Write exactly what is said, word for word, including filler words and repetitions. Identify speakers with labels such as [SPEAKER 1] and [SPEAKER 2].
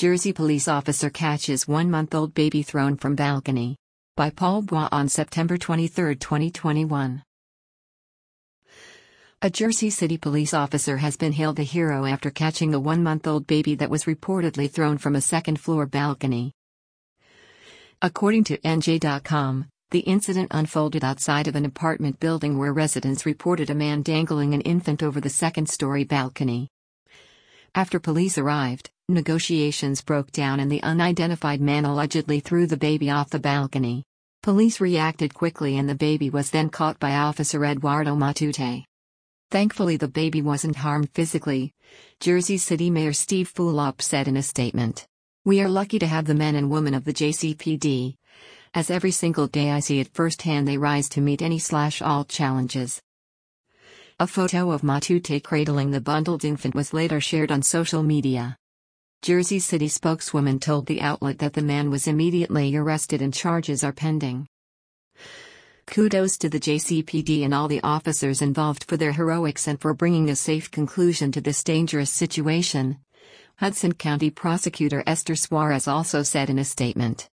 [SPEAKER 1] Jersey police officer catches one-month-old baby thrown from balcony. By Paul Bois on September twenty-third, twenty twenty-one. A Jersey City police officer has been hailed a hero after catching a one-month-old baby that was reportedly thrown from a second-floor balcony. According to N J dot com, the incident unfolded outside of an apartment building where residents reported a man dangling an infant over the second-story balcony. After police arrived, negotiations broke down and the unidentified man allegedly threw the baby off the balcony. Police reacted quickly and the baby was then caught by Officer Eduardo Matute. Thankfully the baby wasn't harmed physically, Jersey City Mayor Steve Fulop said in a statement. "We are lucky to have the men and women of the J C P D. As every single day I see it firsthand, they rise to meet any slash all challenges." A photo of Matute cradling the bundled infant was later shared on social media. Jersey City spokeswoman told the outlet that the man was immediately arrested and charges are pending. Kudos to the J C P D and all the officers involved for their heroics and for bringing a safe conclusion to this dangerous situation, Hudson County Prosecutor Esther Suarez also said in a statement.